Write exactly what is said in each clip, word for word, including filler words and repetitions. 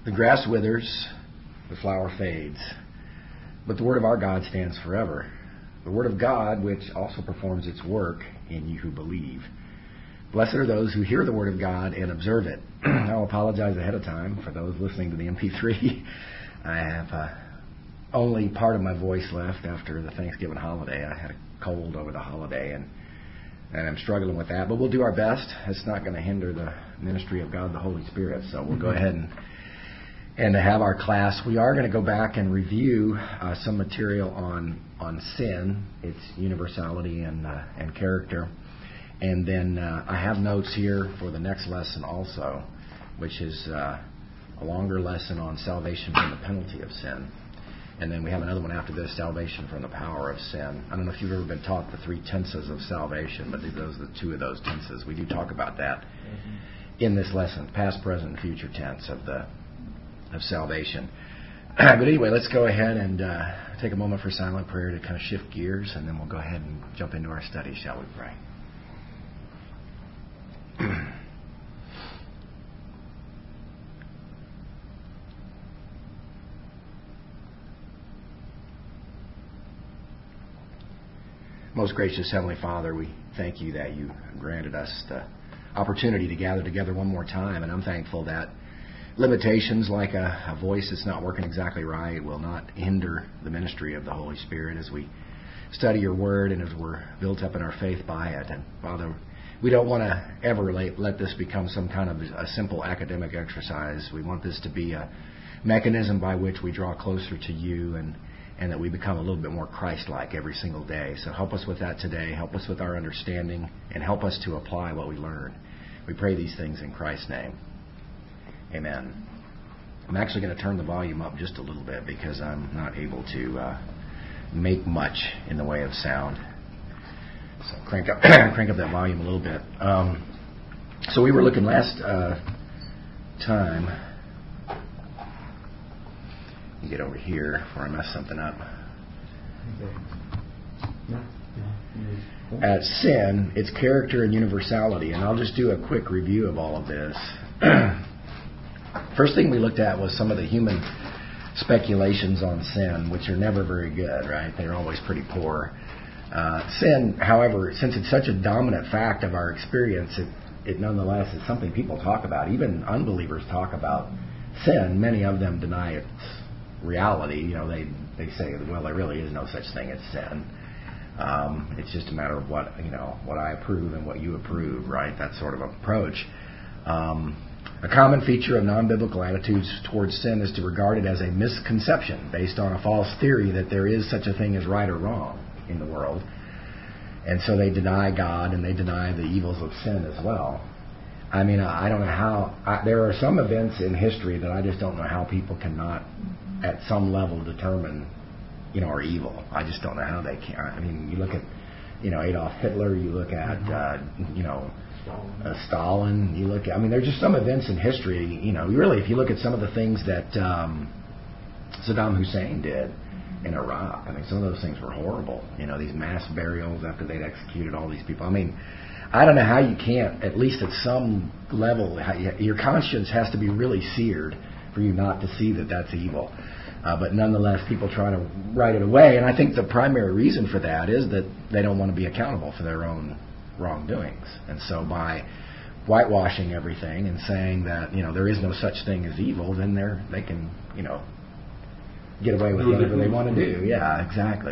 The grass withers, the flower fades, but the word of our God stands forever. The word of God, which also performs its work in you who believe. Blessed are those who hear the word of God and observe it. I'll apologize ahead of time for those listening to the M P three. I have uh, only part of my voice left after the Thanksgiving holiday. I had a cold over the holiday, and and I'm struggling with that. But we'll do our best. It's not going to hinder the ministry of God the Holy Spirit. So we'll go ahead and and to have our class. We are going to go back and review uh, some material on on sin, its universality and uh, and character. And then uh, I have notes here for the next lesson also, which is uh, a longer lesson on salvation from the penalty of sin. And then we have another one after this, salvation from the power of sin. I don't know if you've ever been taught the three tenses of salvation, but those are the two of those tenses. We do talk about that mm-hmm. in this lesson, past, present, and future tense of the of salvation. But anyway, let's go ahead and uh, take a moment for silent prayer to kind of shift gears, and then we'll go ahead and jump into our study, shall we pray? Most gracious Heavenly Father, we thank you that you granted us the opportunity to gather together one more time, and I'm thankful that limitations like a, a voice that's not working exactly right will not hinder the ministry of the Holy Spirit as we study your word and as we're built up in our faith by it. And Father, we don't want to ever let, let this become some kind of a simple academic exercise. We want this to be a mechanism by which we draw closer to you and, and that we become a little bit more Christ-like every single day. So help us with that today. Help us with our understanding and help us to apply what we learn. We pray these things in Christ's name. Amen. I'm actually going to turn the volume up just a little bit because I'm not able to uh, make much in the way of sound. So crank up, crank up that volume a little bit. Um, so we were looking last uh, time. Let me get over here before I mess something up. At sin, its character and universality, and I'll just do a quick review of all of this. First thing we looked at was some of the human speculations on sin, which are never very good, right? They're always pretty poor. Uh, sin, however, since it's such a dominant fact of our experience, it, it nonetheless is something people talk about. Even unbelievers talk about sin. Many of them deny its reality. You know, they, they say, well, there really is no such thing as sin. Um, it's just a matter of what, you know, what I approve and what you approve, right? That sort of approach. Um, A common feature of non-biblical attitudes towards sin is to regard it as a misconception based on a false theory that there is such a thing as right or wrong in the world. And so they deny God and they deny the evils of sin as well. I mean, I don't know how... I, there are some events in history that I just don't know how people cannot, at some level, determine, you know, are evil. I just don't know how they can. I mean, you look at, you know, Adolf Hitler, you look at, uh, you know... Uh, Stalin, you look at, I mean, there's just some events in history, you know, really, if you look at some of the things that um, Saddam Hussein did in Iraq, I mean, some of those things were horrible, you know, these mass burials after they'd executed all these people. I mean, I don't know how you can't, at least at some level, your conscience has to be really seared for you not to see that that's evil. Uh, but nonetheless, people try to write it away, and I think the primary reason for that is that they don't want to be accountable for their own wrongdoings. And so by whitewashing everything and saying that, you know, there is no such thing as evil, then they're they can, you know, get away with whatever they want to do. Yeah, exactly.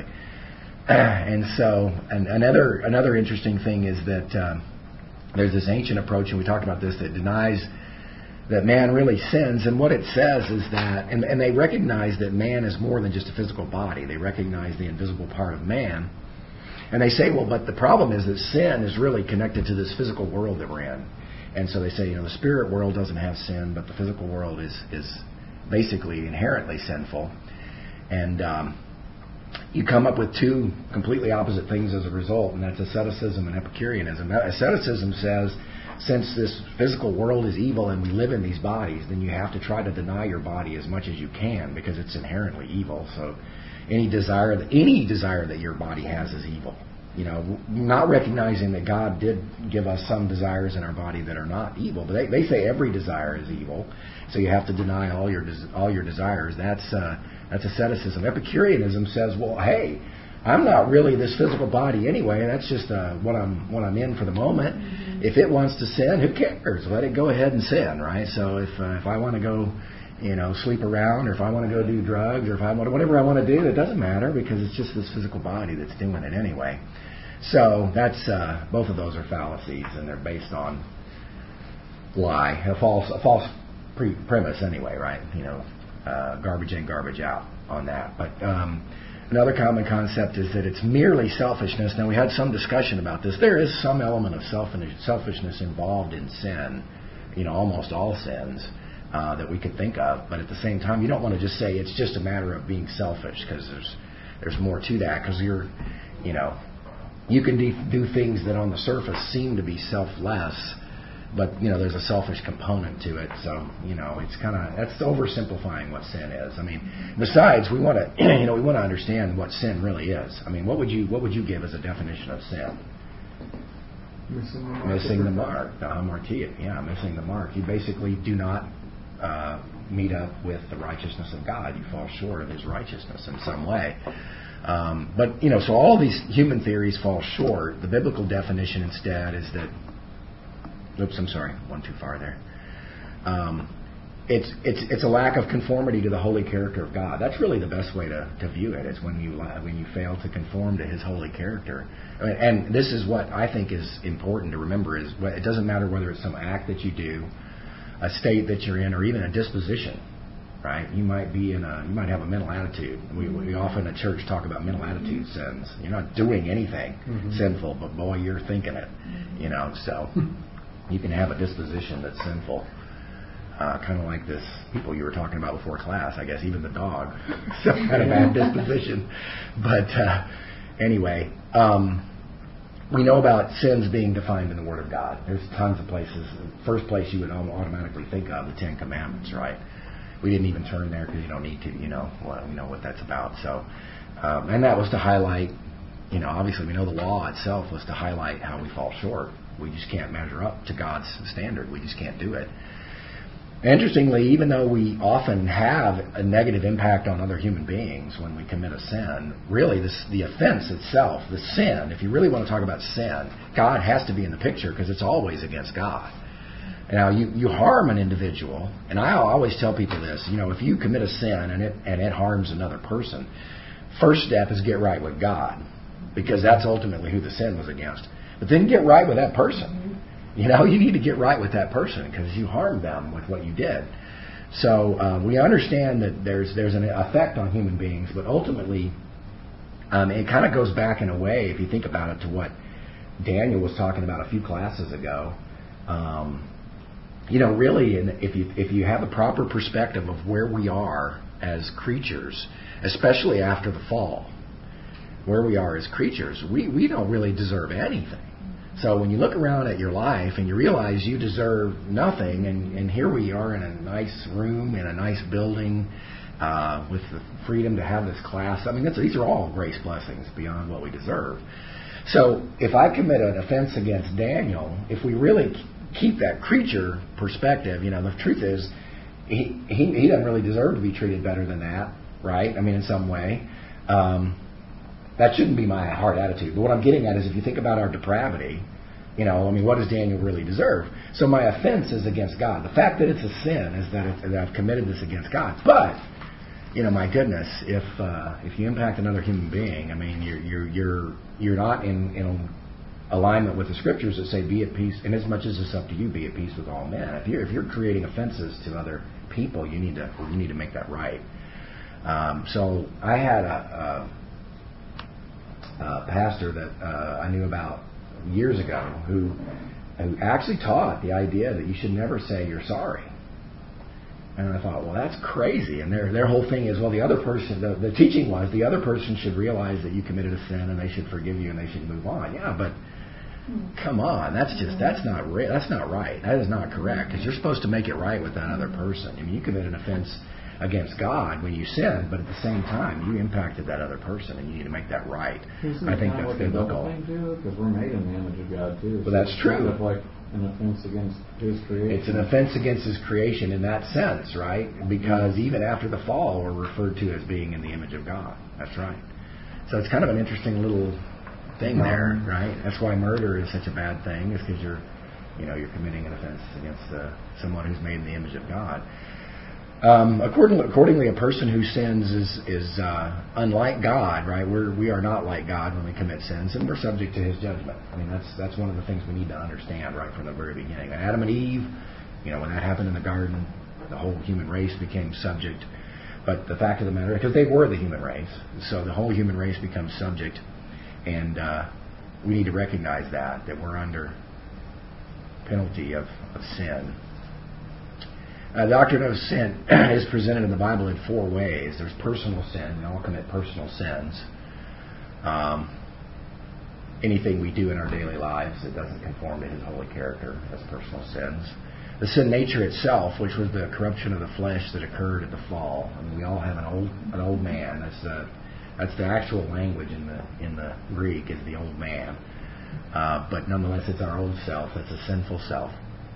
And so and another another interesting thing is that um, there's this ancient approach, and we talked about this, that denies that man really sins. And what it says is that, and, and they recognize that man is more than just a physical body. They recognize the invisible part of man. And they say, well, but the problem is that sin is really connected to this physical world that we're in. And so they say, you know, the spirit world doesn't have sin, but the physical world is, is basically inherently sinful. And um, you come up with two completely opposite things as a result, and that's asceticism and Epicureanism. Asceticism says, since this physical world is evil and we live in these bodies, then you have to try to deny your body as much as you can because it's inherently evil. So any desire that any desire that your body has is evil, you know, not recognizing that God did give us some desires in our body that are not evil. But they, they say every desire is evil, so you have to deny all your all your desires. That's uh, that's asceticism. Epicureanism says, well, hey, I'm not really this physical body anyway. That's just uh, what I'm what I'm in for the moment. Mm-hmm. If it wants to sin, who cares? Let it go ahead and sin, right? So if uh, if I want to go, you know, sleep around, or if I want to go do drugs, or if I want to, whatever I want to do, it doesn't matter because it's just this physical body that's doing it anyway. So that's uh, both of those are fallacies, and they're based on lie, a false a false pre- premise anyway, right? You know, uh, garbage in, garbage out on that. But um, another common concept is that it's merely selfishness. Now, we had some discussion about this. There is some element of selfishness involved in sin, you know, almost all sins. Uh, that we could think of, but at the same time, you don't want to just say it's just a matter of being selfish, because there's there's more to that. Because you're, you know, you can de- do things that on the surface seem to be selfless, but you know there's a selfish component to it. So you know it's kind of that's oversimplifying what sin is. I mean, besides, we want to you know we want to understand what sin really is. I mean, what would you what would you give as a definition of sin? Missing the mark. Missing the mark. The hamartia. Yeah, missing the mark. You basically do not Uh, meet up with the righteousness of God. You fall short of His righteousness in some way. Um, but, you know, so all these human theories fall short. The biblical definition instead is that, oops, I'm sorry, one too far there. Um, it's it's it's a lack of conformity to the holy character of God. That's really the best way to, to view it. Is when you when you fail to conform to His holy character. I mean, and this is what I think is important to remember: is it doesn't matter whether it's some act that you do, a state that you're in, or even a disposition, right? You might be in a, you might have a mental attitude. We, we often at church talk about mental attitude sins. You're not doing anything mm-hmm. sinful, but boy, you're thinking it, you know. So you can have a disposition that's sinful, uh, kind of like this people you were talking about before class. I guess even the dog, some kind of bad disposition. But uh, anyway. Um, We know about sins being defined in the Word of God. There's tons of places. First place you would automatically think of, the Ten Commandments, right? We didn't even turn there because you don't need to. You know, well, you know what that's about. So, um, and that was to highlight. You know, obviously we know the law itself was to highlight how we fall short. We just can't measure up to God's standard. We just can't do it. Interestingly, even though we often have a negative impact on other human beings when we commit a sin, really this, the offense itself, the sin, if you really want to talk about sin, God has to be in the picture because it's always against God. Now, you, you harm an individual, and I always tell people this, you know, if you commit a sin and it, and it harms another person, first step is get right with God, because that's ultimately who the sin was against. But then get right with that person. You know, you need to get right with that person because you harmed them with what you did. So uh, we understand that there's there's an effect on human beings, but ultimately um, it kind of goes back in a way, if you think about it, to what Daniel was talking about a few classes ago. Um, you know, really, if you if you have a proper perspective of where we are as creatures, especially after the fall, where we are as creatures, we, we don't really deserve anything. So when you look around at your life and you realize you deserve nothing, and, and here we are in a nice room, in a nice building, uh, with the freedom to have this class. I mean, that's, these are all grace blessings beyond what we deserve. So if I commit an offense against Daniel, if we really keep that creature perspective, you know, the truth is he, he, he doesn't really deserve to be treated better than that, right? I mean, in some way. Um, That shouldn't be my hard attitude. But what I'm getting at is if you think about our depravity, you know, I mean, what does Daniel really deserve? So my offense is against God. The fact that it's a sin is that, it, that I've committed this against God. But, you know, my goodness, if uh, if you impact another human being, I mean, you're you're you're you're not in, in alignment with the scriptures that say be at peace, and as much as it's up to you, be at peace with all men. If you're if you're creating offenses to other people, you need to you need to make that right. Um, so I had a. a Uh, pastor that uh, I knew about years ago who, who actually taught the idea that you should never say you're sorry. And I thought, well, that's crazy. And their their whole thing is, well, the other person, the, the teaching was the other person should realize that you committed a sin and they should forgive you and they should move on. Yeah, but come on, that's just that's not re- that's not right. That is not correct, because you're supposed to make it right with that other person. I mean, you commit an offense against God when you sinned, but at the same time, you impacted that other person, and you need to make that right. Isn't I think kind that's of like biblical. a double thing too, because we're made in the image of God too. Well, that's it's true. Kind of like an offense against His creation. It's an offense against His creation in that sense, right? Because even after the fall, we're referred to as being in the image of God. That's right. So it's kind of an interesting little thing there, right? That's why murder is such a bad thing, is because you're, you know, you're committing an offense against uh, someone who's made in the image of God. Um, accordingly, accordingly, a person who sins is is uh, unlike God, right? We're we are not like God when we commit sins, and we're subject to His judgment. I mean, that's that's one of the things we need to understand right from the very beginning. And Adam and Eve, you know, when that happened in the garden, the whole human race became subject. But the fact of the matter, because they were the human race, so the whole human race becomes subject, and uh, we need to recognize that that we're under penalty of, of sin. Uh, the doctrine of sin is presented in the Bible in four ways. There's personal sin. We all commit personal sins. Um, anything we do in our daily lives that doesn't conform to His holy character as personal sins. The sin nature itself, which was the corruption of the flesh that occurred at the fall. I mean, we all have an old an old man. That's the that's the actual language in the in the Greek is the old man. Uh, but nonetheless, it's our old self. It's a sinful self.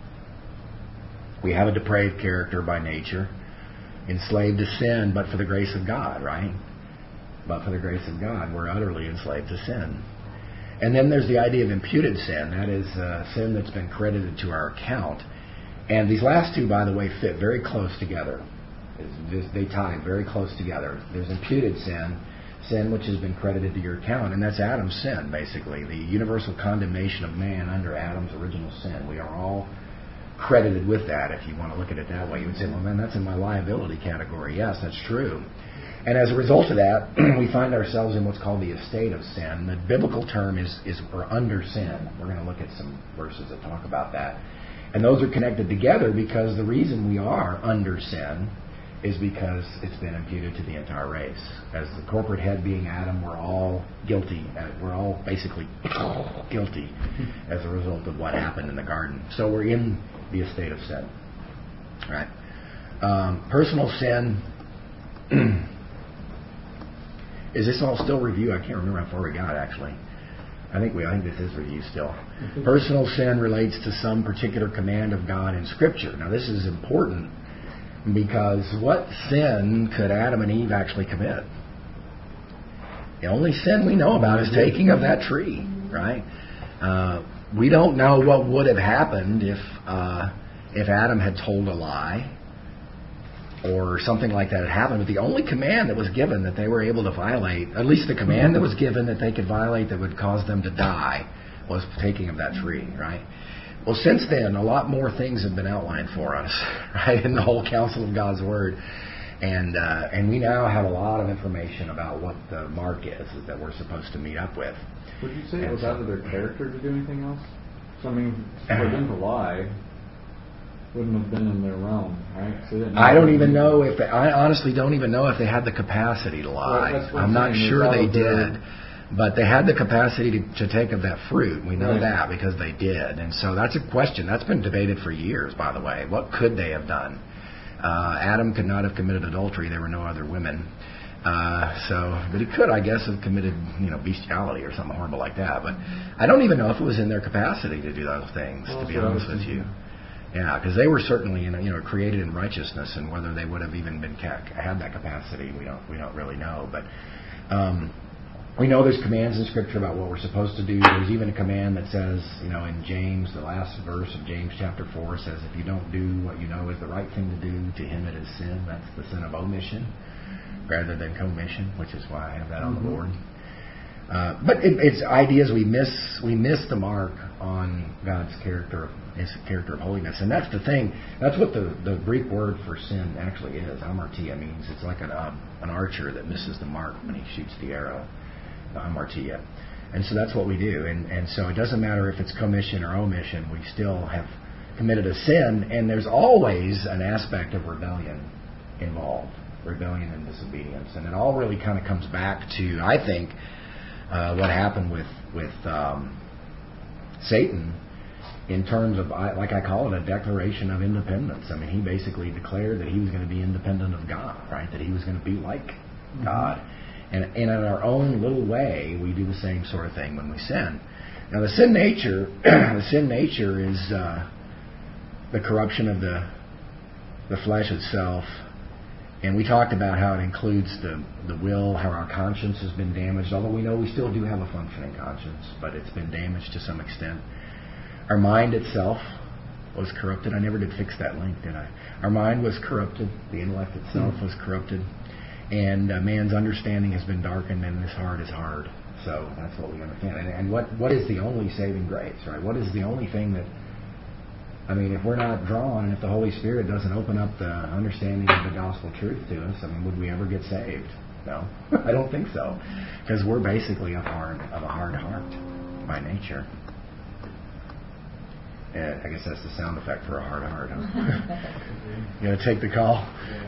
We have a depraved character by nature, enslaved to sin, but for the grace of God, right? But for the grace of God, we're utterly enslaved to sin. And then there's the idea of imputed sin. That is uh, sin that's been credited to our account. And these last two, by the way, fit very close together. They tie very close together. There's imputed sin, sin which has been credited to your account, and that's Adam's sin, basically. The universal condemnation of man under Adam's original sin. We are all credited with that, if you want to look at it that way. You would say, well, man, that's in my liability category. Yes, that's true. And as a result of that, we find ourselves in what's called the estate of sin. The biblical term is, is we're under sin. We're going to look at some verses that talk about that. And those are connected together because the reason we are under sin is because it's been imputed to the entire race. As the corporate head being Adam, we're all guilty. We're all basically guilty as a result of what happened in the garden. So we're in the estate of sin. Right? Um, personal sin. Is this all still review? I can't remember how far we got, actually. I think we. I think this is review still. Personal sin relates to some particular command of God in Scripture. Now, this is important because what sin could Adam and Eve actually commit? The only sin we know about is taking of that tree, right? Uh, we don't know what would have happened if uh, if Adam had told a lie or something like that had happened. But the only command that was given that they were able to violate, at least the command that was given that they could violate that would cause them to die, was taking of that tree, right? Well, since then, a lot more things have been outlined for us, right, in the whole counsel of God's Word. And uh, and we now have a lot of information about what the mark is, is that we're supposed to meet up with. Would you say and it was so, out of their character to do anything else? So, I mean, for them to lie wouldn't have been in their realm, right? So I don't even know if they, I honestly don't even know if they had the capacity to lie. Well, I'm, I'm not sure they did. Their... But they had the capacity to, to take of that fruit. We know right. that because they did. And so that's a question. That's been debated for years, by the way. What could they have done? Uh, Adam could not have committed adultery. There were no other women. Uh, so, but he could, I guess, have committed, you know, bestiality or something horrible like that. But I don't even know if it was in their capacity to do those things, well, to be honest with you. Yeah, because they were certainly, you know, you know, created in righteousness, and whether they would have even been had that capacity, we don't, we don't really know. But um, we know there's commands in Scripture about what we're supposed to do. There's even a command that says, you know, in James, the last verse of James chapter four says, if you don't do what you know is the right thing to do, to him it is sin. That's the sin of omission rather than commission, which is why I have that on mm-hmm. the board. Uh, but it, it's ideas we miss we miss the mark on God's character, His character of holiness, and that's the thing. That's what the, the Greek word for sin actually is. Hamartia means it's like an uh, an archer that misses the mark when he shoots the arrow. Hamartia, and so that's what we do. And and so it doesn't matter if it's commission or omission. We still have committed a sin, and there's always an aspect of rebellion involved, rebellion and disobedience, and it all really kind of comes back to, I think. Uh, what happened with with um, Satan in terms of, like I call it, a declaration of independence. I mean, he basically declared that he was going to be independent of God, right? That he was going to be like mm-hmm. God. And, and in our own little way, we do the same sort of thing when we sin. Now, the sin nature, the sin nature is uh, the corruption of the the flesh itself. And we talked about how it includes the, the will, how our conscience has been damaged, although we know we still do have a functioning conscience, but it's been damaged to some extent. Our mind itself was corrupted. I never did fix that link, did I? Our mind was corrupted. The intellect itself was corrupted. And uh, man's understanding has been darkened, and his heart is hard. So that's what we understand. And, and what, what is the only saving grace, right? What is the only thing that, I mean, if we're not drawn, and if the Holy Spirit doesn't open up the understanding of the gospel truth to us, I mean, would we ever get saved? No, I don't think so. Because we're basically of, hard, of a hard heart by nature. And I guess that's the sound effect for a hard heart, huh? You going to take the call?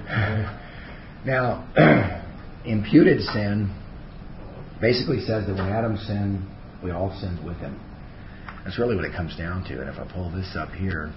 Now, imputed sin basically says that when Adam sinned, we all sinned with him. That's really what it comes down to. And if I pull this up here,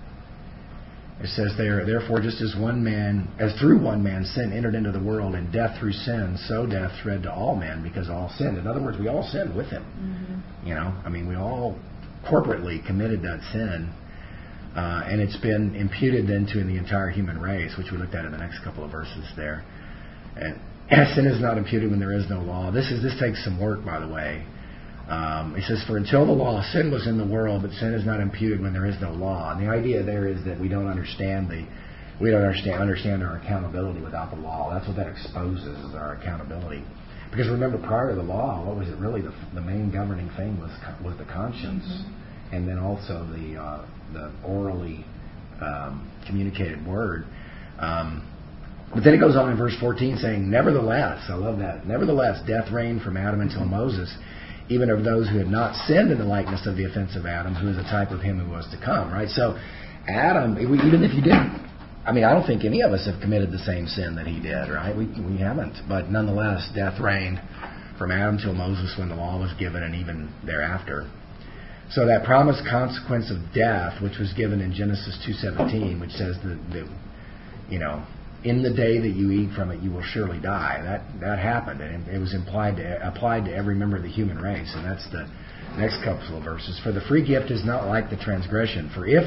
it says there, therefore, just as one man, as through one man sin entered into the world, and death through sin, so death spread to all men because all sinned. In other words, we all sinned with him. Mm-hmm. You know, I mean, we all corporately committed that sin, uh, and it's been imputed then to the entire human race, which we looked at in the next couple of verses there. And sin is not imputed when there is no law. This is this takes some work, by the way. Um, it says, for until the law, sin was in the world, but sin is not imputed when there is no law. And the idea there is that we don't understand the we don't understand understand our accountability without the law. That's what that exposes, is our accountability. Because remember, prior to the law, what was it really? The, the main governing thing was was the conscience, mm-hmm. and then also the uh, the orally um, communicated word. Um, but then it goes on in verse fourteen saying, nevertheless, I love that. Nevertheless, death reigned from Adam until Moses, even of those who had not sinned in the likeness of the offense of Adam, who is a type of him who was to come. Right. So, Adam, even if you didn't. I mean, I don't think any of us have committed the same sin that he did, right? We we haven't. But nonetheless, death reigned from Adam till Moses when the law was given, and even thereafter. So that promised consequence of death, which was given in Genesis two seventeen, which says that, that, you know, in the day that you eat from it, you will surely die. That that happened, and it was implied to, applied to every member of the human race. And that's the next couple of verses. For the free gift is not like the transgression. For if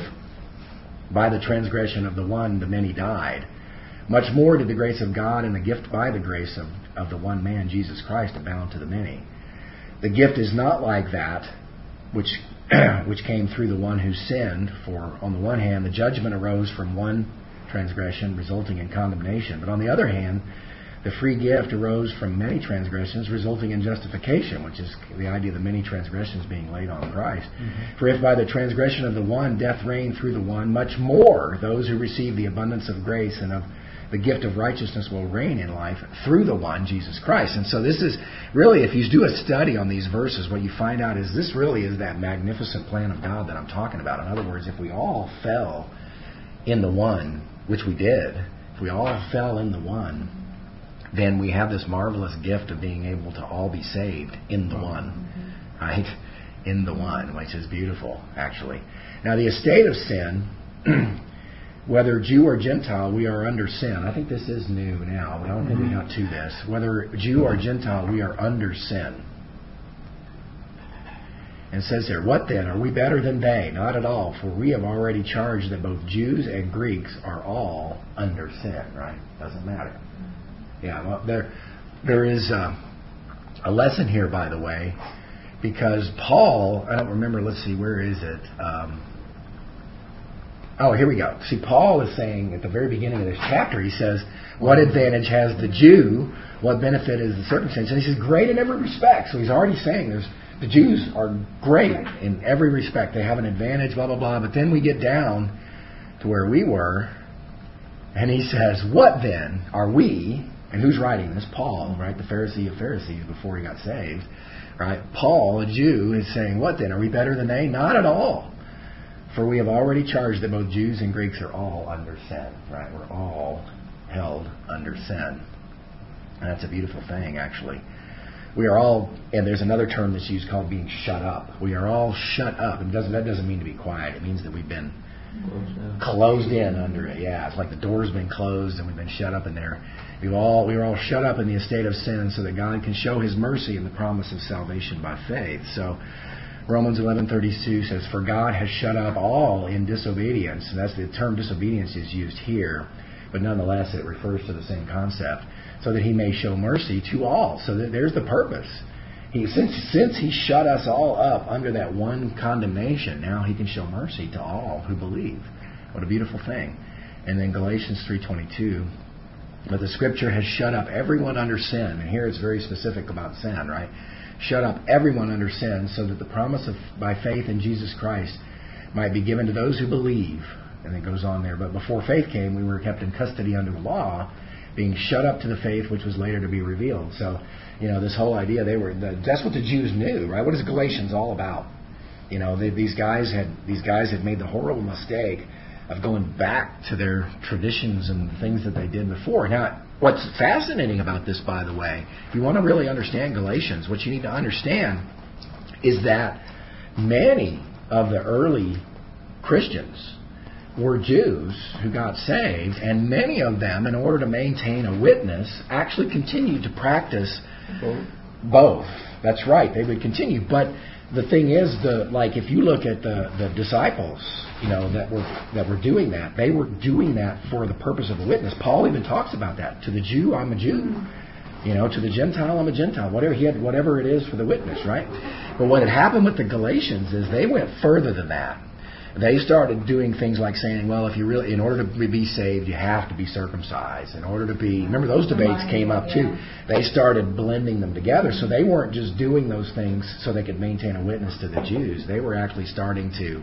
by the transgression of the one the many died, much more did the grace of God and the gift by the grace of, of the one man, Jesus Christ, abound to the many. The gift is not like that which which came through the one who sinned, for on the one hand the judgment arose from one transgression resulting in condemnation, but on the other hand the free gift arose from many transgressions resulting in justification, which is the idea of the many transgressions being laid on Christ. Mm-hmm. For if by the transgression of the one death reigned through the one, much more those who receive the abundance of grace and of the gift of righteousness will reign in life through the one, Jesus Christ. And so this is really, if you do a study on these verses, what you find out is this really is that magnificent plan of God that I'm talking about. In other words, if we all fell in the one, which we did, if we all fell in the one, then we have this marvelous gift of being able to all be saved in the one, mm-hmm. right? In the one, which is beautiful, actually. Now, the estate of sin, whether Jew or Gentile, we are under sin. I think this is new now, but I don't think we got to this. Whether Jew or Gentile, we are under sin. And it says here, what then? Are we better than they? Not at all, for we have already charged that both Jews and Greeks are all under sin, right? Doesn't matter. Yeah, well, there, there is a, a lesson here, by the way, because Paul, I don't remember, let's see, where is it? Um, oh, here we go. See, Paul is saying at the very beginning of this chapter, he says, what advantage has the Jew? What benefit is the circumcision? And he says, great in every respect. So he's already saying there's the Jews are great in every respect. They have an advantage, blah, blah, blah. But then we get down to where we were, and he says, what then are we? And who's writing this? Paul, right? The Pharisee of Pharisees before he got saved. Right? Paul, a Jew, is saying, what then? Are we better than they? Not at all. For we have already charged that both Jews and Greeks are all under sin. Right? We're all held under sin. And that's a beautiful thing, actually. we are all, and there's another term that's used called being shut up. We are all shut up. It doesn't, that doesn't mean to be quiet. It means that we've been closed in under it. Yeah, it's like the door's been closed and we've been shut up in there. We've all, we were all shut up in the estate of sin so that God can show His mercy and the promise of salvation by faith. So Romans eleven thirty-two says, "For God has shut up all in disobedience." And that's the term disobedience is used here, but nonetheless it refers to the same concept. So that He may show mercy to all. So that there's the purpose. He, since since He shut us all up under that one condemnation, now He can show mercy to all who believe. What a beautiful thing. And then Galatians three twenty-two, "But the Scripture has shut up everyone under sin." And here it's very specific about sin, right? "Shut up everyone under sin, so that the promise of by faith in Jesus Christ might be given to those who believe." And it goes on there. "But before faith came, we were kept in custody under the law, being shut up to the faith which was later to be revealed." So, you know, this whole idea, they were the, that's what the Jews knew, right? What is Galatians all about? You know, they, these guys had these guys had made the horrible mistake of going back to their traditions and things that they did before. Now, what's fascinating about this, by the way, if you want to really understand Galatians, what you need to understand is that many of the early Christians were Jews who got saved, and many of them, in order to maintain a witness, actually continued to practice both. both. That's right, they would continue. But the thing is, the like if you look at the, the disciples, you know, that were that were doing that, they were doing that for the purpose of a witness. Paul even talks about that. To the Jew, I'm a Jew. You know, to the Gentile, I'm a Gentile. Whatever he had, whatever it is for the witness, right? But what had happened with the Galatians is they went further than that. They started doing things like saying, well, if you really, in order to be saved, you have to be circumcised. In order to be, remember those debates came up too. They started blending them together. So they weren't just doing those things so they could maintain a witness to the Jews. They were actually starting to,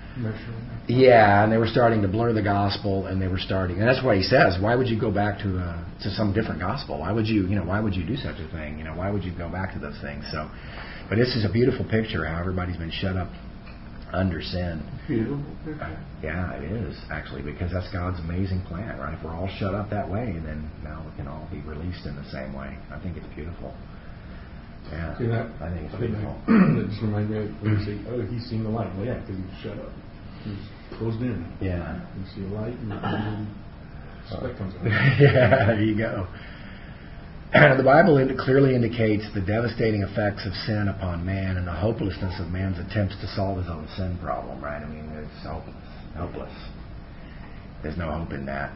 yeah, and they were starting to blur the gospel, and they were starting, and that's why he says, why would you go back to uh, to some different gospel? Why would you, you know, why would you do such a thing? You know, why would you go back to those things? So, but this is a beautiful picture how everybody's been shut up under sin. Beautiful picture. Uh, yeah, it is, actually, because that's God's amazing plan, right? If we're all shut up that way, then now we can all be released in the same way. I think it's beautiful. Yeah, See that? I think it's I beautiful. That just reminds me of when you say, oh, he's seen the light. Well, yeah, because he's shut up. He's closed in. Yeah. You see the light, and the speck comes out. Yeah, there you go. The Bible clearly indicates the devastating effects of sin upon man and the hopelessness of man's attempts to solve his own sin problem, right? I mean, it's hopeless. Hopeless. There's no hope in that.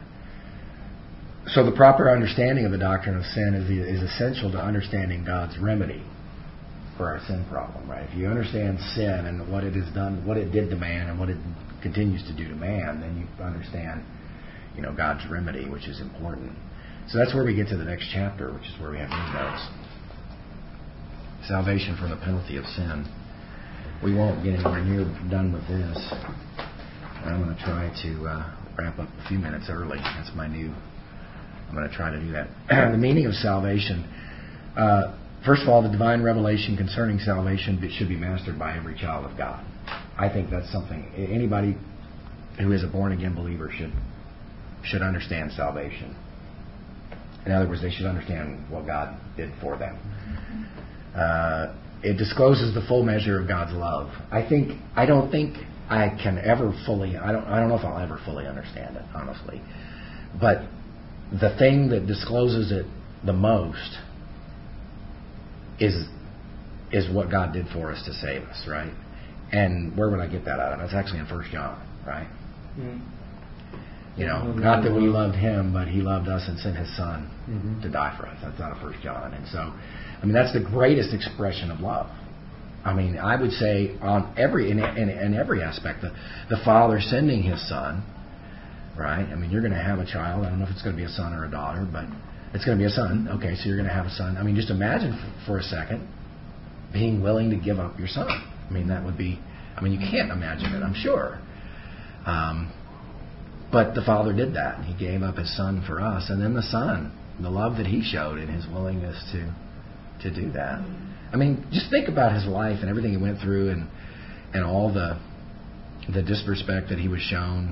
So the proper understanding of the doctrine of sin is, is essential to understanding God's remedy for our sin problem, right? If you understand sin and what it has done, what it did to man and what it continues to do to man, then you understand, you know, God's remedy, which is important. So that's where we get to the next chapter, which is where we have new notes. Salvation from the penalty of sin. We won't get anywhere near done with this. I'm going to try to uh, wrap up a few minutes early. That's my new... I'm going to try to do that. The meaning of salvation. Uh, first of all, the divine revelation concerning salvation should be mastered by every child of God. I think that's something anybody who is a born-again believer should should understand salvation. In other words, they should understand what God did for them. Uh, it discloses the full measure of God's love. I think I don't think I can ever fully. I don't. I don't know if I'll ever fully understand it, honestly. But the thing that discloses it the most is is what God did for us to save us, right? And where would I get that out of? That's actually in First John, right? Mm-hmm. You know, not that we loved Him, but He loved us and sent His Son mm-hmm. to die for us. That's out of First John. And so, I mean, that's the greatest expression of love. I mean, I would say on every in, in, in every aspect, the, the Father sending His Son, right? I mean, you're going to have a child. I don't know if it's going to be a son or a daughter, but it's going to be a son. Okay, so you're going to have a son. I mean, just imagine for, for a second being willing to give up your son. I mean, that would be, I mean, you can't imagine it, I'm sure. Um, but the Father did that. He gave up His Son for us. And then the Son, the love that He showed in His willingness to to do that. I mean, just think about His life and everything He went through and and all the the disrespect that He was shown.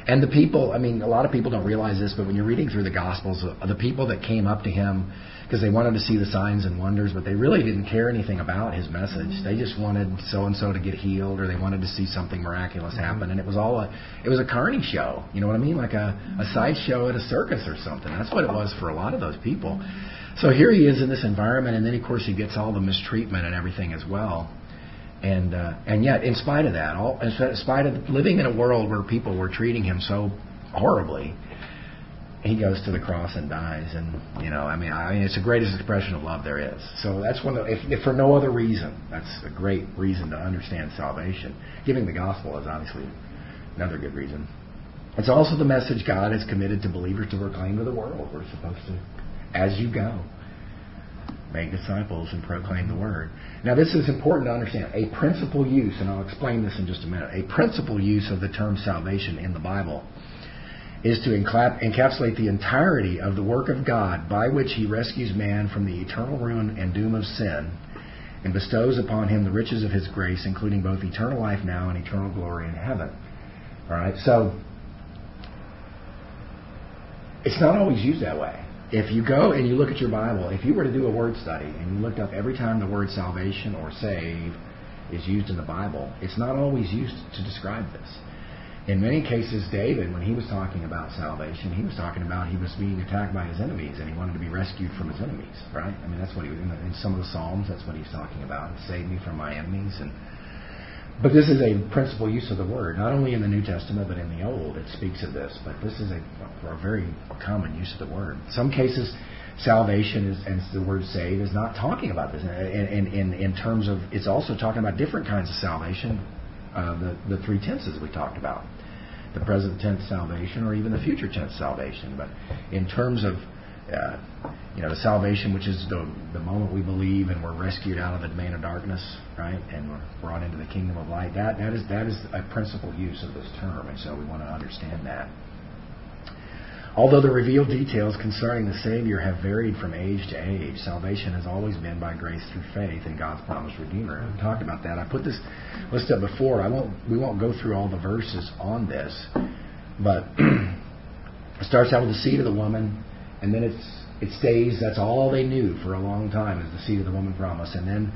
And the people, I mean, a lot of people don't realize this, but when you're reading through the Gospels, the people that came up to him because they wanted to see the signs and wonders, but they really didn't care anything about his message. They just wanted so-and-so to get healed, or they wanted to see something miraculous happen. And it was all a, it was a carny show. You know what I mean? Like a, a sideshow at a circus or something. That's what it was for a lot of those people. So here he is in this environment, and then, of course, he gets all the mistreatment and everything as well. And uh, and yet, in spite of that, all, in spite of living in a world where people were treating him so horribly, he goes to the cross and dies. And, you know, I mean, I mean, it's the greatest expression of love there is. So that's one of the, if, if for no other reason, that's a great reason to understand salvation. Giving the gospel is obviously another good reason. It's also the message God has committed to believers to proclaim to the world. We're supposed to, as you go, make disciples and proclaim the word. Now, this is important to understand. A principal use, and I'll explain this in just a minute, a principal use of the term salvation in the Bible is to encapsulate the entirety of the work of God by which he rescues man from the eternal ruin and doom of sin and bestows upon him the riches of his grace, including both eternal life now and eternal glory in heaven. All right, so it's not always used that way. If you go and you look at your Bible, if you were to do a word study and you looked up every time the word salvation or save is used in the Bible, it's not always used to describe this. In many cases, David, when he was talking about salvation, he was talking about he was being attacked by his enemies and he wanted to be rescued from his enemies, right? I mean, that's what he was in, the, in some of the Psalms. That's what he's talking about. Save me from my enemies. And but this is a principal use of the word, not only in the New Testament but in the Old. It speaks of this, but this is a, a very common use of the word. In some cases, salvation is, and the word save is not talking about this. In, in, in terms of, it's also talking about different kinds of salvation. Uh, the, the three tenses we talked about. The present tense salvation or even the future tense salvation. But in terms of uh, you know, the salvation, which is the, the moment we believe and we're rescued out of the domain of darkness, right, and we're brought into the kingdom of light, that, that is that is a principal use of this term, and so we want to understand that. Although the revealed details concerning the Savior have varied from age to age, salvation has always been by grace through faith in God's promised Redeemer. We talked about that. I put this list up before. I won't. We won't go through all the verses on this, but it starts out with the seed of the woman, and then it's it stays. That's all they knew for a long time is the seed of the woman promise, and then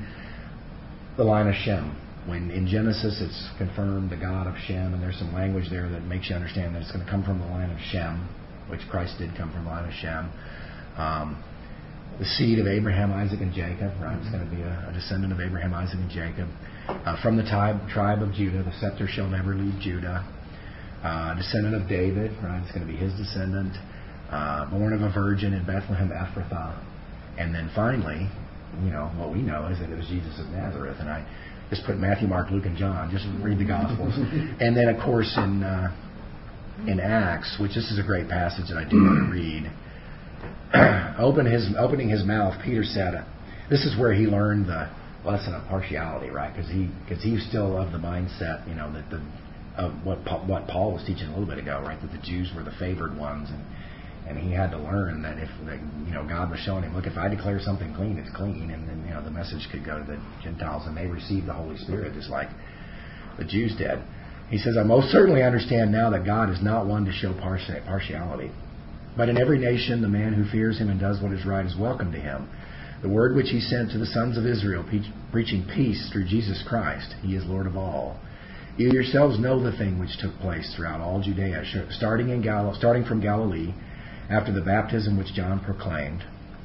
the line of Shem. When in Genesis it's confirmed the God of Shem, and there's some language there that makes you understand that it's going to come from the line of Shem, which Christ did come from the line of Shem. Um, the seed of Abraham, Isaac, and Jacob, right? It's going to be a, a descendant of Abraham, Isaac, and Jacob. Uh, from the tribe, tribe of Judah, the scepter shall never leave Judah. Uh, descendant of David, right? It's going to be his descendant. Uh, born of a virgin in Bethlehem, Ephrathah. And then finally, you know, what we know is that it was Jesus of Nazareth. And I just put Matthew, Mark, Luke, and John. Just read the Gospels. And then, of course, in... Uh, in Acts, which this is a great passage that I do want to read. Open his, opening his mouth, Peter said, this is where he learned the lesson of partiality, right? Because he, because he was still of the mindset, you know, that the of what what Paul was teaching a little bit ago, right? That the Jews were the favored ones, and and he had to learn that if that, you know God was showing him, look, if I declare something clean, it's clean, and then you know the message could go to the Gentiles, and they received the Holy Spirit just like the Jews did. He says, I most certainly understand now that God is not one to show partiality. But in every nation, the man who fears him and does what is right is welcome to him. The word which he sent to the sons of Israel, preaching peace through Jesus Christ, he is Lord of all. You yourselves know the thing which took place throughout all Judea, starting in Gal- starting from Galilee, after the baptism which John proclaimed.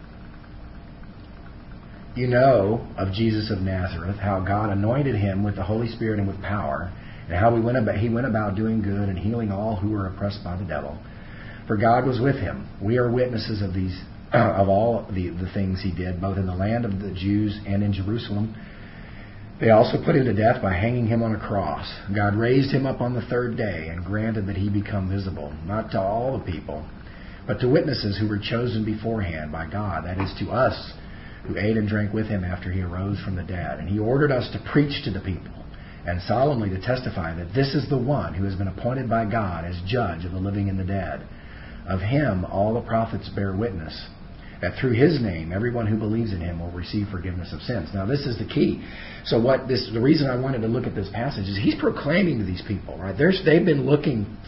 You know of Jesus of Nazareth, how God anointed him with the Holy Spirit and with power, and how we went about, he went about doing good and healing all who were oppressed by the devil. For God was with him. We are witnesses of these, uh, of all the, the things he did, both in the land of the Jews and in Jerusalem. They also put him to death by hanging him on a cross. God raised him up on the third day and granted that he become visible, not to all the people, but to witnesses who were chosen beforehand by God, that is, to us who ate and drank with him after he arose from the dead. And he ordered us to preach to the people, and solemnly to testify that this is the one who has been appointed by God as judge of the living and the dead. Of him all the prophets bear witness, that through his name everyone who believes in him will receive forgiveness of sins. Now this is the key. So what this the reason I wanted to look at this passage is he's proclaiming to these people, right? There's, they've been looking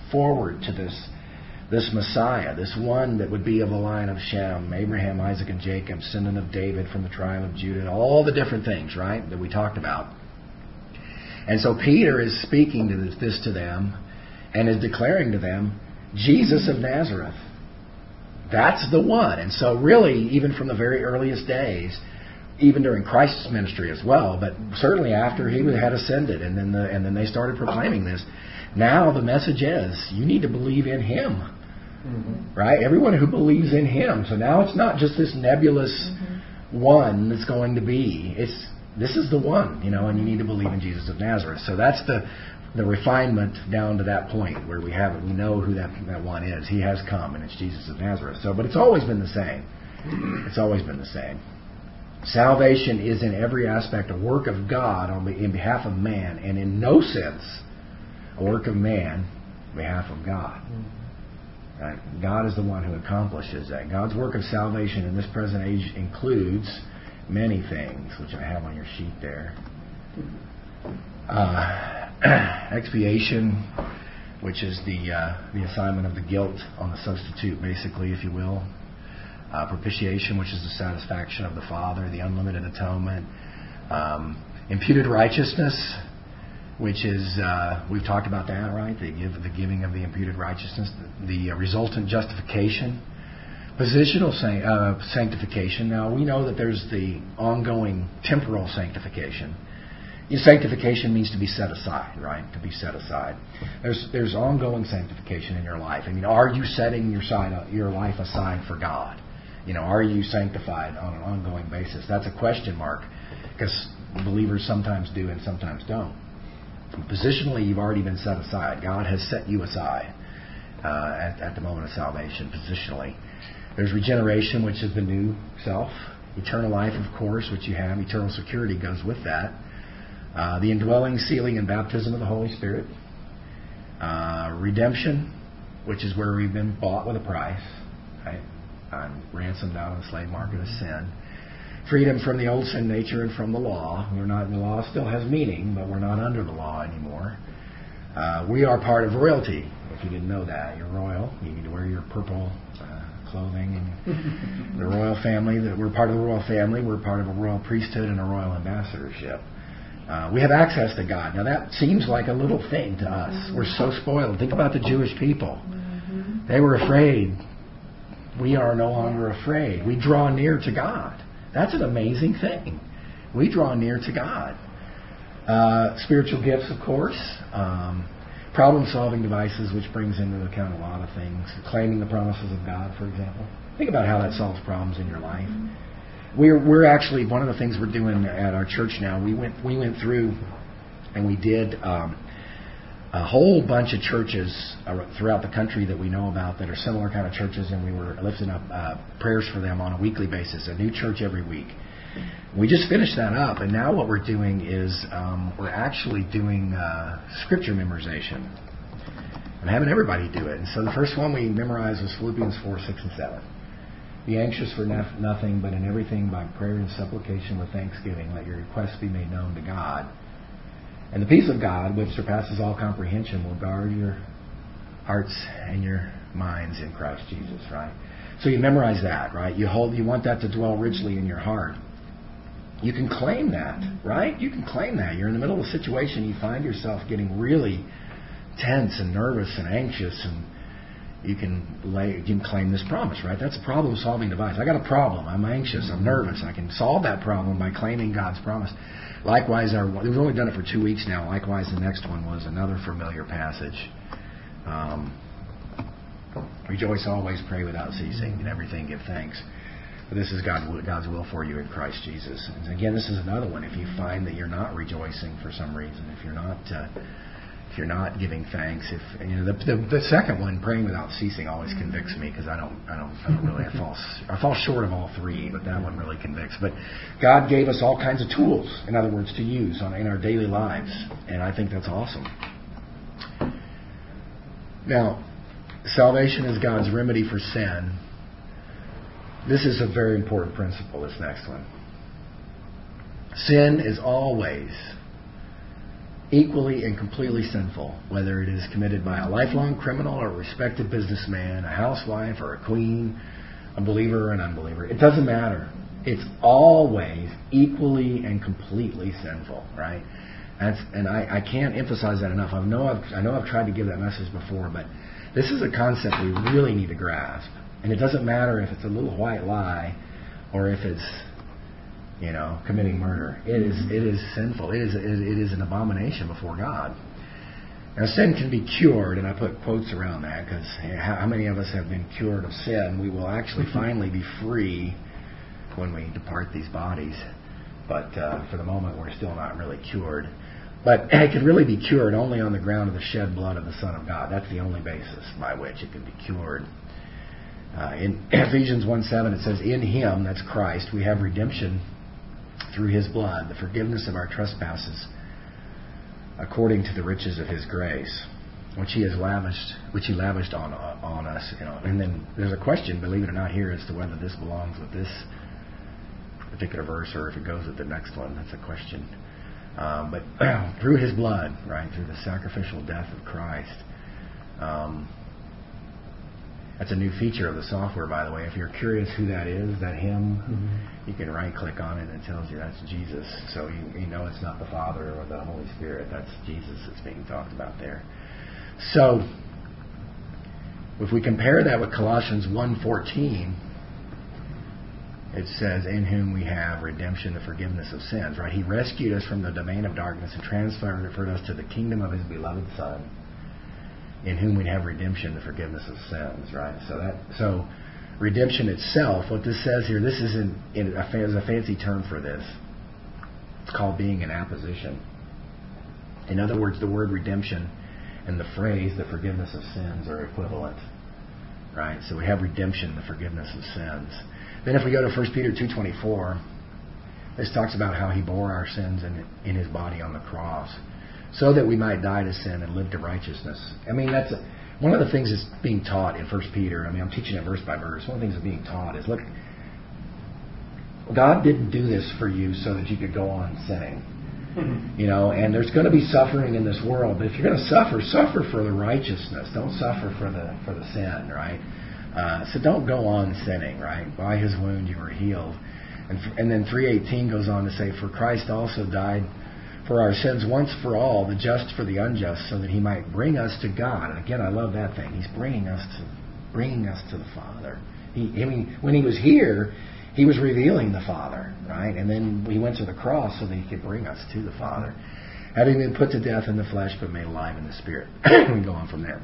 forward to this this Messiah, this one that would be of the line of Shem, Abraham, Isaac, and Jacob, descendant of David from the tribe of Judah, all the different things, right, that we talked about. And so Peter is speaking to this, this to them and is declaring to them, Jesus of Nazareth. That's the one. And so really, even from the very earliest days, even during Christ's ministry as well, but certainly after he had ascended, and then the, and then they started proclaiming this. Now the message is, you need to believe in Him. Mm-hmm. Right? Everyone who believes in Him. So now it's not just this nebulous mm-hmm. one that's going to be. It's this is the one, you know, and you need to believe in Jesus of Nazareth. So that's the the refinement down to that point where we have it. We know who that that one is. He has come, and it's Jesus of Nazareth. So, but it's always been the same. It's always been the same. Salvation is in every aspect a work of God on the, in behalf of man, and in no sense a work of man on behalf of God. Right? God is the one who accomplishes that. God's work of salvation in this present age includes many things, which I have on your sheet there. Uh, expiation, which is the uh, the assignment of the guilt on the substitute, basically, if you will. Uh, propitiation, which is the satisfaction of the Father, the unlimited atonement. Um, imputed righteousness, which is, uh, we've talked about that, right? The, give, the giving of the imputed righteousness, the, the resultant justification. Positional san- uh, sanctification. Now, we know that there's the ongoing temporal sanctification. Your sanctification means to be set aside, right? To be set aside. There's there's ongoing sanctification in your life. I mean, are you setting your side your life aside for God? You know, are you sanctified on an ongoing basis? That's a question mark, because believers sometimes do and sometimes don't. Positionally, you've already been set aside. God has set you aside uh, at, at the moment of salvation, positionally. There's regeneration, which is the new self. Eternal life, of course, which you have. Eternal security goes with that. Uh, the indwelling, sealing, and baptism of the Holy Spirit. Uh, redemption, which is where we've been bought with a price. Right? I'm ransomed out of the slave market of sin. Freedom from the old sin nature and from the law. We're not. The law still has meaning, but we're not under the law anymore. Uh, we are part of royalty. If you didn't know that, you're royal. You need to wear your purple uh, clothing. And the royal family. That we're part of the royal family. We're part of a royal priesthood and a royal ambassadorship. Uh, we have access to God. Now that seems like a little thing to us. We're so spoiled. Think about the Jewish people. They were afraid. We are no longer afraid. We draw near to God. That's an amazing thing. We draw near to God. Uh, spiritual gifts, of course. Um, problem-solving devices, which brings into account a lot of things. Claiming the promises of God, for example. Think about how that solves problems in your life. We're we're actually, one of the things we're doing at our church now, we went we went through and we did um, a whole bunch of churches throughout the country that we know about that are similar kind of churches, and we were lifting up uh, prayers for them on a weekly basis, a new church every week. We just finished that up, and now what we're doing is um, we're actually doing uh, scripture memorization. I'm having everybody do it. And so the first one we memorized was Philippians four, six, and seven. Be anxious for nothing, but in everything by prayer and supplication with thanksgiving, let your requests be made known to God. And the peace of God, which surpasses all comprehension, will guard your hearts and your minds in Christ Jesus, right? So you memorize that, right? You hold, you want that to dwell richly in your heart. You can claim that, right? You can claim that. You're in the middle of a situation, you find yourself getting really tense and nervous and anxious, and you can lay, you can claim this promise, right? That's a problem-solving device. I got a problem. I'm anxious. I'm nervous. I can solve that problem by claiming God's promise. Likewise, our, we've only done it for two weeks now. Likewise, the next one was another familiar passage. Um, Rejoice always, pray without ceasing, and everything give thanks. For this is God, God's will for you in Christ Jesus. And again, this is another one. If you find that you're not rejoicing for some reason, if you're not... Uh, If you're not giving thanks, if you know the, the the second one, praying without ceasing, always convicts me, because I don't I don't I don't really I fall I fall short of all three, but that one really convicts. But God gave us all kinds of tools, in other words, to use on in our daily lives, and I think that's awesome. Now, salvation is God's remedy for sin. This is a very important principle. This next one, sin is always equally and completely sinful, whether it is committed by a lifelong criminal or a respected businessman, a housewife or a queen, a believer or an unbeliever. It doesn't matter. It's always equally and completely sinful, right? That's, and I, I can't emphasize that enough. I know I've, I know I've tried to give that message before, but this is a concept we really need to grasp. And it doesn't matter if it's a little white lie or if it's, you know, committing murder. It is it is sinful. It is it is an abomination before God. Now, sin can be cured, and I put quotes around that because how many of us have been cured of sin? We will actually finally be free when we depart these bodies. But uh, for the moment, we're still not really cured. But it can really be cured only on the ground of the shed blood of the Son of God. That's the only basis by which it can be cured. Uh, in Ephesians one seven, it says, in Him, that's Christ, we have redemption through His blood, the forgiveness of our trespasses, according to the riches of His grace, which He has lavished, which He lavished on on us. You know, and then there's a question, believe it or not, here as to whether this belongs with this particular verse or if it goes with the next one. That's a question. Um, but through His blood, right, through the sacrificial death of Christ. Um, That's a new feature of the software, by the way. If you're curious who that is, that hymn, mm-hmm. you can right-click on it and it tells you that's Jesus. So you, you know it's not the Father or the Holy Spirit. That's Jesus that's being talked about there. So if we compare that with Colossians one fourteen, it says, in whom we have redemption, the forgiveness of sins. Right? He rescued us from the domain of darkness and transferred us to the kingdom of His beloved Son, in whom we have redemption, the forgiveness of sins, right? So that so redemption itself, what this says here, this is in, in a, is a fancy term for this. It's called being in apposition. In other words, the word redemption and the phrase the forgiveness of sins are equivalent, right? So we have redemption, the forgiveness of sins. Then if we go to First Peter two twenty-four, this talks about how He bore our sins in, in His body on the cross, so that we might die to sin and live to righteousness. I mean, that's a, one of the things that's being taught in First Peter. I mean, I'm teaching it verse by verse. One of the things that's being taught is, look, God didn't do this for you so that you could go on sinning. You know, and there's going to be suffering in this world, but if you're going to suffer, suffer for the righteousness. Don't suffer for the for the sin, right? Uh, so don't go on sinning, right? By His wound you were healed. And, and then three eighteen goes on to say, for Christ also died for our sins once for all, the just for the unjust, so that He might bring us to God. And again, I love that thing. He's bringing us to bringing us to the Father. He, I mean, when He was here, He was revealing the Father, right? And then He went to the cross so that He could bring us to the Father, having been put to death in the flesh, but made alive in the Spirit. We can go on from there.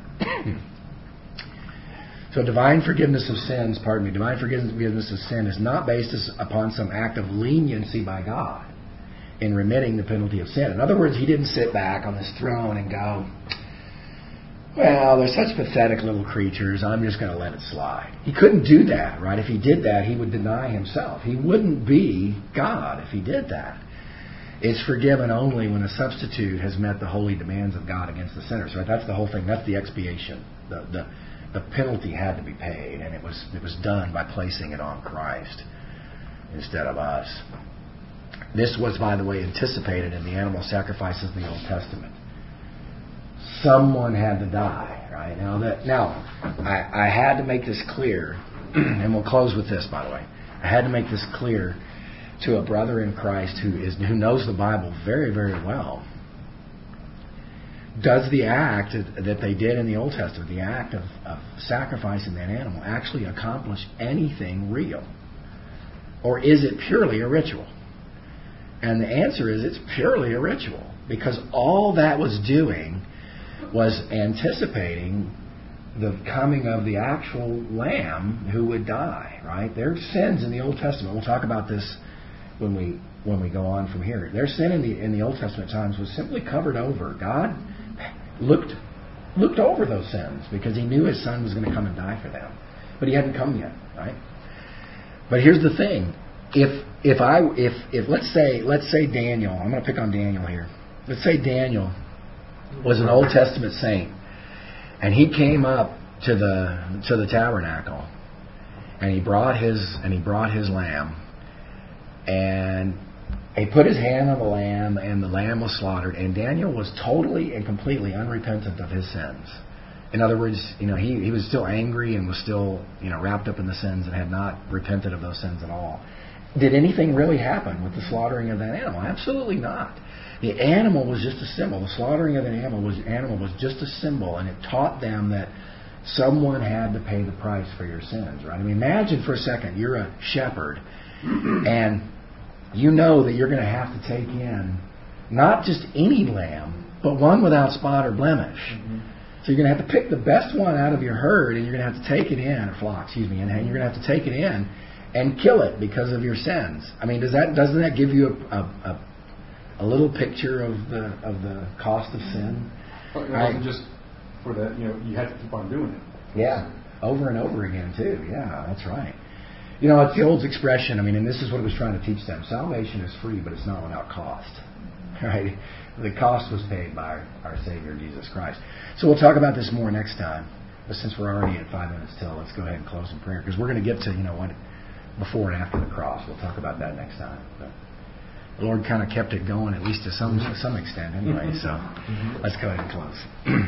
So divine forgiveness of sins, pardon me, divine forgiveness of sin is not based upon some act of leniency by God in remitting the penalty of sin. In other words, He didn't sit back on this throne and go, well, they're such pathetic little creatures, I'm just going to let it slide. He couldn't do that, right? If He did that, He would deny Himself. He wouldn't be God if He did that. It's forgiven only when a substitute has met the holy demands of God against the sinners. Right? That's the whole thing. That's the expiation. The, the, the penalty had to be paid, and it was it was done by placing it on Christ instead of us. This was, by the way, anticipated in the animal sacrifices in the Old Testament. Someone had to die, right? Now, that, now I, I had to make this clear, and we'll close with this, by the way. I had to make this clear to a brother in Christ who is who knows the Bible very, very well. Does the act that they did in the Old Testament, the act of, of sacrificing that animal, actually accomplish anything real? Or is it purely a ritual? And the answer is it's purely a ritual, because all that was doing was anticipating the coming of the actual Lamb who would die, right? Their sins in the Old Testament, we'll talk about this when we when we go on from here. Their sin in the in the Old Testament times was simply covered over. God looked looked over those sins because He knew His Son was going to come and die for them, but He hadn't come yet, right? But here's the thing: if if I if if let's say let's say Daniel, I'm going to pick on Daniel here. Let's say Daniel was an Old Testament saint, and he came up to the to the tabernacle, and he brought his and he brought his lamb, and he put his hand on the lamb, and the lamb was slaughtered, and Daniel was totally and completely unrepentant of his sins. In other words, you know, he, he was still angry and was still, you know, wrapped up in the sins and had not repented of those sins at all. Did anything really happen with the slaughtering of that animal? Absolutely not. The animal was just a symbol. The slaughtering of an animal was animal was just a symbol, and it taught them that someone had to pay the price for your sins, right? I mean, imagine for a second, you're a shepherd, and you know that you're going to have to take in not just any lamb, but one without spot or blemish. Mm-hmm. So you're going to have to pick the best one out of your herd, and you're going to have to take it in, or flock, excuse me, and you're going to have to take it in and kill it because of your sins. I mean, does that doesn't that give you a, a, a little picture of the of the cost of sin? Well, it wasn't I, just for that, you know, you had to keep on doing it. Yeah, over and over again too. Yeah, that's right. You know, it's the old expression. I mean, and this is what it was trying to teach them: salvation is free, but it's not without cost. Right? The cost was paid by our Savior Jesus Christ. So we'll talk about this more next time. But since we're already at five minutes till, let's go ahead and close in prayer, because we're going to get to, you know, what before and after the cross. We'll talk about that next time. But the Lord kind of kept it going, at least to some to some extent, anyway. So mm-hmm. let's go ahead and close.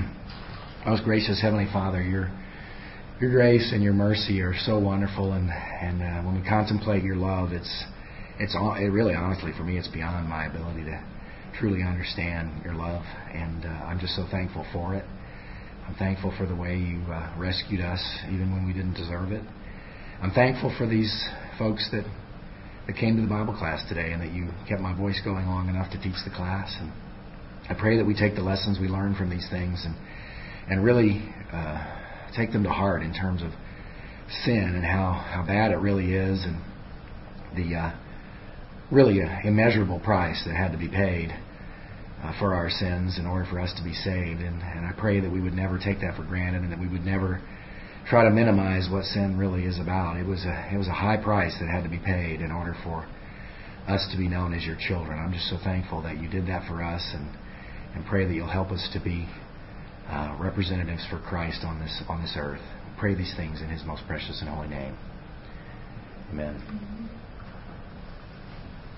Most gracious Heavenly Father, your your grace and your mercy are so wonderful, and and uh, when we contemplate your love, it's it's all, it really, honestly, for me, it's beyond my ability to truly understand your love, and uh, I'm just so thankful for it. I'm thankful for the way you uh, rescued us even when we didn't deserve it. I'm thankful for these folks that that came to the Bible class today, and that you kept my voice going long enough to teach the class. And I pray that we take the lessons we learn from these things and and really uh, take them to heart in terms of sin and how, how bad it really is, and the uh, really uh, immeasurable price that had to be paid Uh, for our sins in order for us to be saved. And, and I pray that we would never take that for granted, and that we would never try to minimize what sin really is about. It was a it was a high price that had to be paid in order for us to be known as your children. I'm just so thankful that you did that for us, and, and pray that you'll help us to be uh, representatives for Christ on this on this earth. I pray these things in His most precious and holy name. Amen.